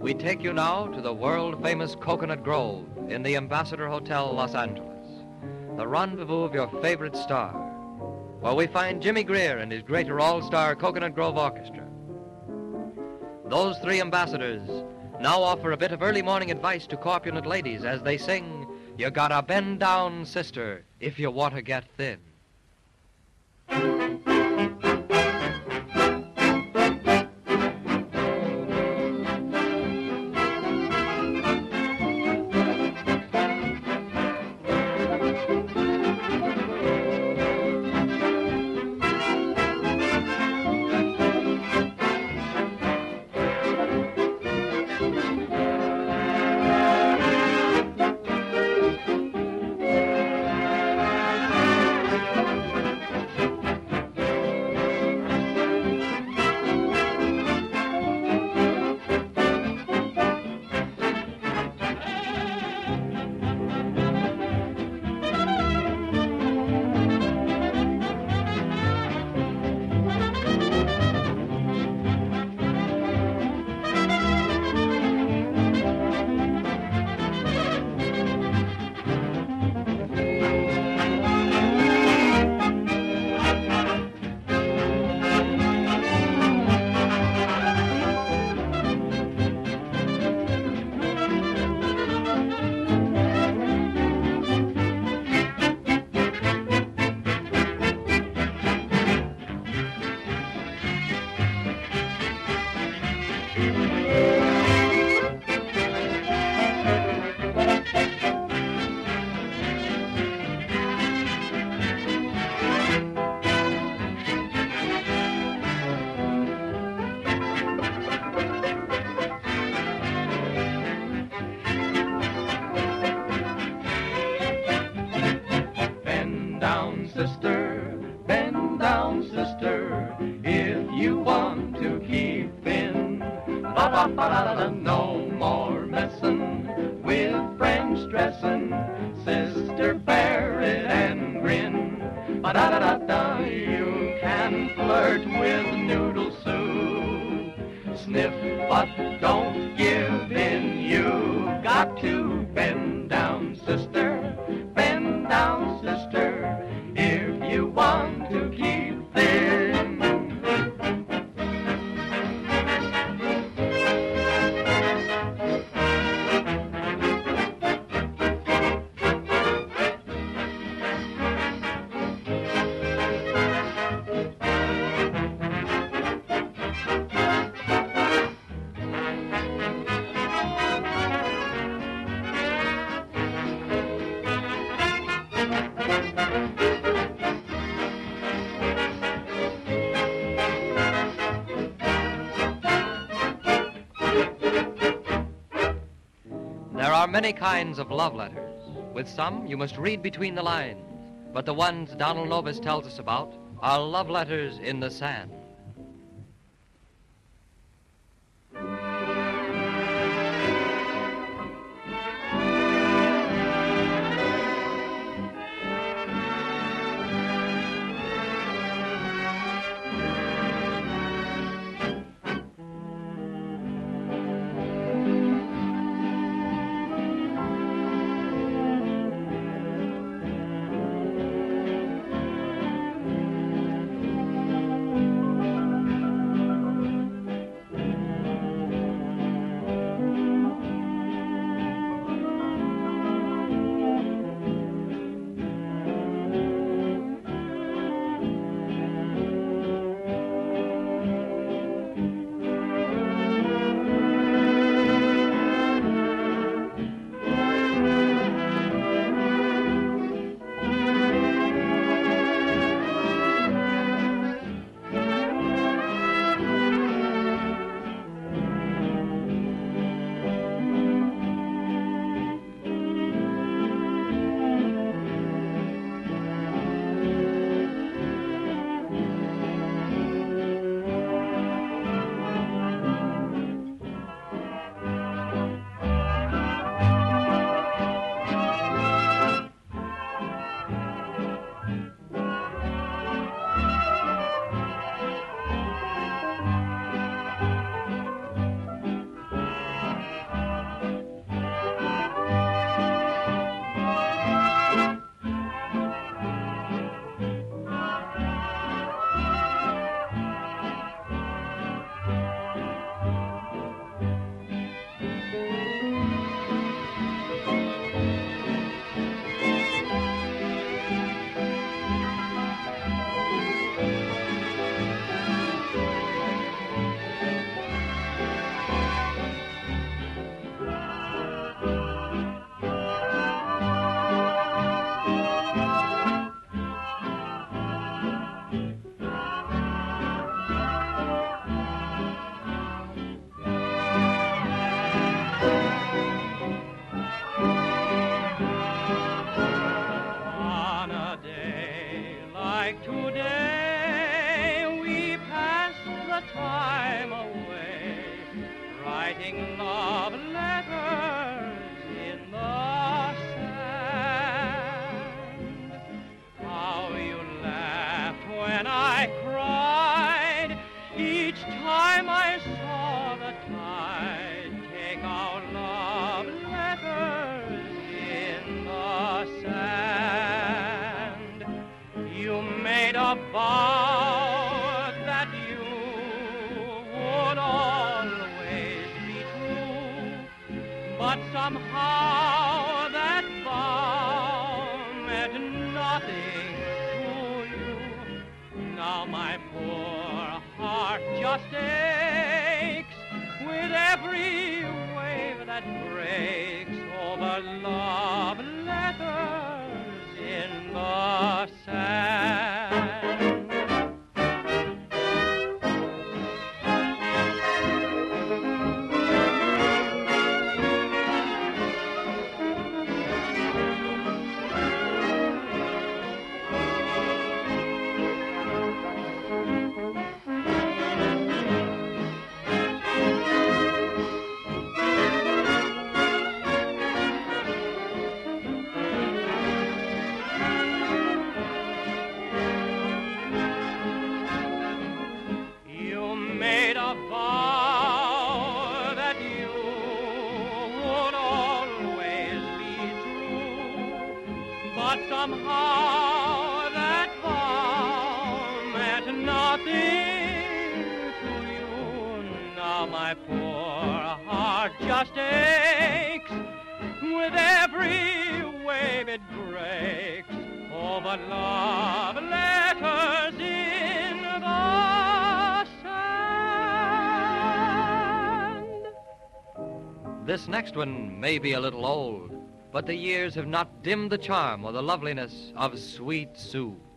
We take you now to the world-famous Coconut Grove in the Ambassador Hotel, Los Angeles, the rendezvous of your favorite star, where we find Jimmy Greer and his greater all-star Coconut Grove Orchestra. Those three ambassadors now offer a bit of early morning advice to corpulent ladies as they sing, "You gotta bend down, sister, if you want to get thin." Bend down, sister, if you want to keep thin. Ba-ba-ba-da-da, no more messin' with French dressin'. Sister, bear it and grin. Ba-da-da-da-da, you can flirt with noodle soup. Sniff, but don't give in. You've got to bend down, sister. Bend down, sister, if you want to keep thin. There are many kinds of love letters. With some, you must read between the lines. But the ones Donald Novis tells us about are love letters in the sand. time away, writing love letters in the sand. How you laughed when I cried each time I saw the tide take our love letters in the sand. You made a vow that you would always be true, but somehow that vow meant nothing to you. Now my poor heart just aches with every wave that breaks over love letters in the sand. Made a vow that you would always be true, but somehow that vow meant nothing to you. Now my poor heart just aches with every wave it breaks over love letters in the This next one may be a little old, but the years have not dimmed the charm or the loveliness of Sweet Sue.